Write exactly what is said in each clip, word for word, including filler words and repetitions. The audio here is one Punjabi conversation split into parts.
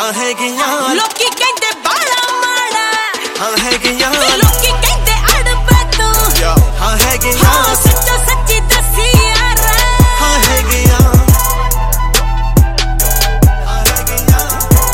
ਹਾਂ ਹੈਗੀਆਂ ਲੋਕੀ ਕਹਿੰਦੇ ਬਾਲਾ ਮਾੜਾ ਹਾਂ ਹੈਗੀਆਂ ਲੋਕੀ ਕਹਿੰਦੇ ਅੜਬਾ ਤੂੰ ਹਾਂ ਹੈਗੀਆਂ ਹਾਂ ਸੱਚੋ ਸੱਚੀ ਦੱਸੀ ਯਾਰ ਹਾਂ ਹੈਗੀਆਂ ਹਾਂ ਹੈਗੀਆਂ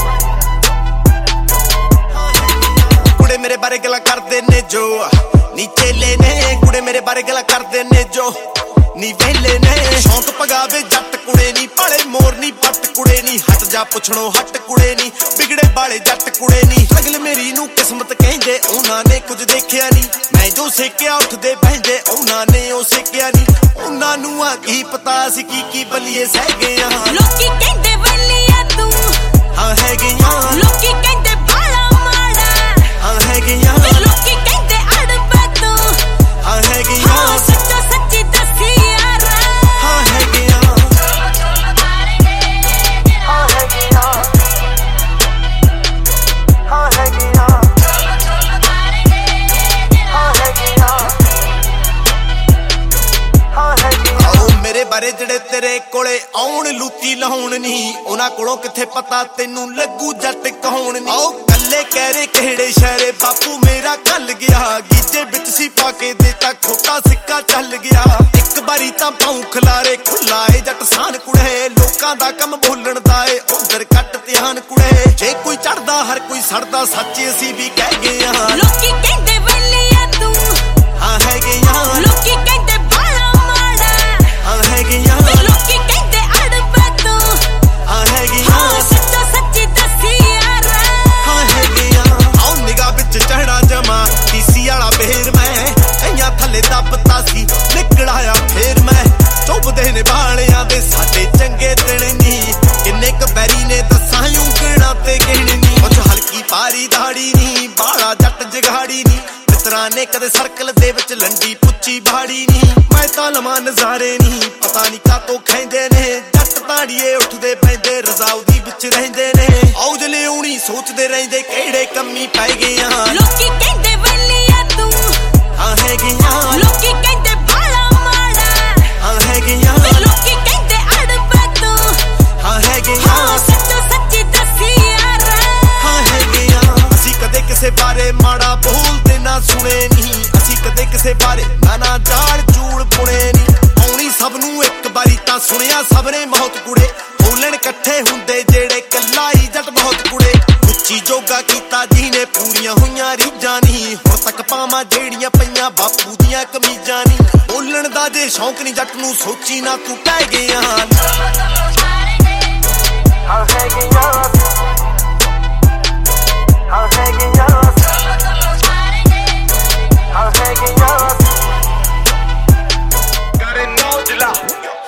ਕੁੜੇ ਮੇਰੇ ਬਾਰੇ ਗੱਲਾਂ ਕਰਦੇ ਨੇ ਜੋ ਨੀਚੇ ਲੈ ਨੇ ਕੁੜੇ ਮੇਰੇ ਬਾਰੇ ਗੱਲਾਂ ਕਰਦੇ ਨੇ ਜੋ ਨੀ ਵੇਲੇ ਨੇ ਸ਼ੌਂਕ ਪਗਾਵੇ ਜੱਟ ਕੁੜੇ ਨੀ ਭਾਲੇ ਮੋਰ ਨੀ ਪੱਟ ਕੁੜੇ ਨੀ ਹਟ ਜਾ ਪੁੱਛਣੋਂ ਹਟ ਕੁੜੇ ਨੀ ਵਿਗੜੇ ਬਾਲੇ ਜੱਟ ਕੁੜੇ ਨੀ ਅਗਲ ਮੇਰੀ ਨੂੰ ਕਿਸਮਤ ਕਹਿੰਦੇ ਉਹਨਾਂ ਨੇ ਕੁਝ ਦੇਖਿਆ ਨੀ ਮੈਂ ਜੋ ਸੇਕਿਆ ਉੱਠਦੇ ਬਹਿੰਦੇ ਉਹਨਾਂ ਨੇ ਉਹ ਸੇਕਿਆ ਨੀ ਉਹਨਾਂ ਨੂੰ ਆ ਕੀ ਪਤਾ ਸੀ ਕੀ ਕੀ ਬਲੀਏ ਸਹਿ ਗਏ ਆ ਲੋਕੀ ਕਹਿੰਦੇ ਵਲੀਆ ਤੂੰ ਹਾਂ ਹੈਗੀਆਂ ਲੋਕੀ ਕਹਿੰਦੇ ਬਾਲਾ ਮਾੜਾ ਹਾਂ ਹੈਗੀਆਂ ਲੋਕੀ ਕਹਿੰਦੇ ਅੜਬਾ ਤੂੰ ਹਾਂ ਹੈਗੀਆਂ ਹਾਂ ਸੱਚੋ ਸੱਚੀ ਦੱਸੀ ਯਾਰ ਹਾਂ ਹੈਗੀਆਂ ਹਾਂ ਹੈਗੀਆਂ ਹਾਂ ਹੈਗੀਆਂ ਹਾਂ ਹੈਗੀਆਂ ਹਾਂ ਹੈਗੀਆਂ ਆਓ ਮੇਰੇ ਬਾਰੇ ਜਿਹੜੇ ਤੇਰੇ ਕੋਲੇ ਆਉਣ ਲੂਤੀ ਲਾਉਣ ਨਹੀਂ ਉਹਨਾਂ ਕੋਲੋਂ ਕਿੱਥੇ ਪਤਾ ਤੈਨੂੰ ਲੱਗੂ ਜੱਟ ਕਹਾਉਣ ਨਹੀਂ ਆਓ ਕੱਲੇ ਕਹਿਰੇ ਕਿਹੜੇ ਸ਼ਹਿਰੇ ਬਾਪੂ ਮੇਰਾ ਕੱਲ ਗਿਆ ਗੀਜੇ ਵਿੱਚ ਸੀ ਪਾ ਕੇ ਦੇਤਾ ਖੋਟਾ ਸਿੱਕਾ ਚੱਲ ਗਿਆ ਇੱਕ ਵਾਰੀ ਤਾਂ ਪਾਉ ਖਲਾਰੇ ਖੁੱਲਾਏ ਜੱਟ ਸਾਨ ਕੁੜੇ ਲੋਕਾਂ ਦਾ ਕੰਮ ਬੋਲਣ ਦਾ ਏ ਉਧਰ ਕੱਟ ਧਿਆਨ ਕੁੜੇ ਜੇ ਕੋਈ ਚੜਦਾ ਹਰ ਕੋਈ ਸੜਦਾ ਸੱਚ ਅਸੀਂ ਵੀ ਕਹਿ ਗਏ ਆ ਲੋਕੀ ਕਹਿੰਦੇ ਵਲੀਆ ਤੂੰ ਹਾਂ ਹੈਗੀਆਂ ਲੋਕੀ ਕਹਿੰਦੇ ਬਾਲਾ ਮਾੜਾ ਹਾਂ ਹੈਗੀਆਂ ਲੋਕੀ ਕਹਿੰਦੇ ਅੜਬਾ ਤੂੰ ਹਾਂ ਹੈਗੀਆਂ ਹਾਂ ਸੱਚੋ ਸੱਚੀ ਦੱਸੀ ਯਾਰ ਹਾਂ ਹੈਗੀਆਂ ਆਉ ਨਿਗਾਹ ਵਿੱਚ ਚੜ੍ਹਣਾ ਜਮਾ ਡੀਸੀ ਵਾਲਾ ਬੇਰ ਮੈਂ ਐਆਂ ਥੱਲੇ ਦੱਬਤਾ ਸੀ ਨਿਕਲ ਆਇਆ ਫੇਰ ਮੈਂ ਚੁੱਭਦੇ ਨੇ ਬਾਲਿਆਂ ਦੇ ਸਾਡੇ ਚੰਗੇ ਦਿਨ ਨੀ ਕਿੰਨੇ ਕ ਬੈਰੀ ਨੇ ਦੱਸਾਂ ਉਂਗਲਾਂ ਤੇ ਗਿਣ ਨੀ ਕੁਛ ਹਲਕੀ ਪਾਰੀ ਦਾੜੀ ਨੀ ਬਾਲਾ ਜੱਟ ਜਗਾੜੀ ਨੀ ਮਿੱਤਰਾਂ ਨੇ ਕਦੇ ਸਰਕਲ ਦੇ ਵਿੱਚ ਲੰਡੀ ਪੁੱਚੀ ਬਾੜੀ ਨੀ ਮੈਂ ਤਾਂ ਲਵਾਂ ਨਜ਼ਾਰੇ ਨੀ ਪਤਾ ਨੀ ਕਾਤੋਂ ਖੈਂਦੇ ਨੇ ਜੱਟ ਤਾੜੀਏ ਉੱਠਦੇ ਪੈਂਦੇ ਰਜ਼ਾਉਦੀ ਵਿੱਚ ਰਹਿੰਦੇ ਨੇ ਔਜ ਲਿਆਉਣੀ ਸੋਚਦੇ ਰਹਿੰਦੇ ਕਿਹੜੇ ਕੰਮੀ ਪੈ ਗਏ ਆ ਲੋਕੀ ਕਹਿੰਦੇ ਵਲੀਆ ਤੂੰ ਹਾਂ ਹੈਗੀਆਂ ਲੋਕੀ ਕਹਿੰਦੇ ਬਾਲਾ ਮਾੜਾ ਹਾਂ ਹੈਗੀਆਂ ਲੋਕੀ ਕਹਿੰਦੇ ਅੜਬਾ ਤੂੰ ਹਾਂ ਹੈਗੀਆਂ ਹਾਂ ਸੱਚੋ ਸੱਚੀ ਦੱਸੀ ਯਾਰ ਹਾਂ ਹੈਗੀਆਂ ਅਸੀਂ ਕਦੇ ਕਿਸੇ ਬਾਰੇ ਮਾੜਾ ਬੋਲਦੇ ਨਾ ਸੁਣੇ ਨਹੀਂ ਅਸੀਂ ਕਦੇ ਕਿਸੇ ਬਾਰੇ ਨਾ ਨਾ ਜਾਲ ਚੂਲ ਪੁਣੇ ਨਹੀਂ ਆਉਣੀ ਸਭ ਨੂੰ ਇੱਕ ਵਾਰੀ ਤਾਂ ਸੁਣਿਆ ਸਭ ਨੇ ਬਹੁਤ ਕੁੜੇ ਬੋਲਣ ਇਕੱਠੇ ਹੁੰਦੇ ਜਿਹੜੇ ਕੱਲਾ ਹੀ ਜੱਟ ਬਹੁਤ ਕੁੜੇ ਉੱਚੀ ਜੋਗਾ ਕੀਤਾ ਜੀ ਨੇ ਪੂਰੀਆਂ ਹੋਈਆਂ ਰੀਝਾਂ ਨਹੀਂ ਹੁਣ ਤੱਕ ਪਾਵਾਂ ਜਿਹੜੀਆਂ ਪਈਆਂ ਬਾਪੂ ਦੀਆਂ ਕਮੀਜ਼ਾਂ ਨਹੀਂ ਬੋਲਣ ਦਾ ਜੇ ਸ਼ੌਂਕ ਨਹੀਂ ਜੱਟ ਨੂੰ ਸੋਚੀ ਨਾ ਤੂੰ ਪੈ ਗਿਆ ਹਾਂ ਹੈਗੀਆਂ ਹਾਂ ਹੈਗੀਆਂ ਹਾਂ ਹੈਗੀਆਂ got it no